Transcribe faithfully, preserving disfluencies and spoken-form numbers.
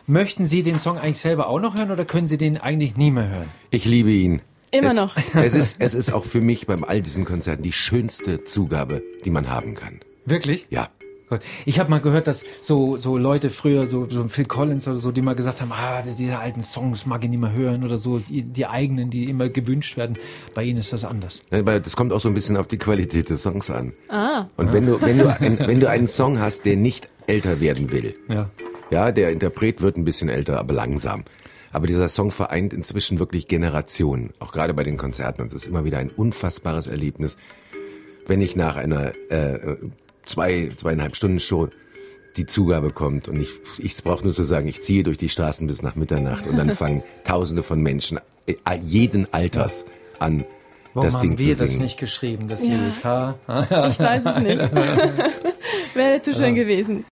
Möchten Sie den Song eigentlich selber auch noch hören oder können Sie den eigentlich nie mehr hören? Ich liebe ihn. Immer es, noch. Es ist, es ist auch für mich beim all diesen Konzerten die schönste Zugabe, die man haben kann. Wirklich? Ja. Gut. Ich habe mal gehört, dass so so Leute früher, so, so Phil Collins oder so, die mal gesagt haben, ah, diese alten Songs mag ich nicht mehr hören oder so, die, die eigenen, die immer gewünscht werden. Bei Ihnen ist das anders. Das kommt auch so ein bisschen auf die Qualität des Songs an. Ah. Und wenn du, wenn du, ein, wenn du einen Song hast, der nicht älter werden will, ja, ja, der Interpret wird ein bisschen älter, aber langsam. Aber dieser Song vereint inzwischen wirklich Generationen, auch gerade bei den Konzerten. Und es ist immer wieder ein unfassbares Erlebnis, wenn ich nach einer äh, zwei, zweieinhalb Stunden Show die Zugabe kommt und ich, ich brauche nur zu sagen, ich ziehe durch die Straßen bis nach Mitternacht und dann fangen Tausende von Menschen äh, jeden Alters an, Warum das Ding haben wir zu singen. das nicht geschrieben, das Ja. Lied? Ha? Ich weiß es nicht. Wäre zu schön gewesen.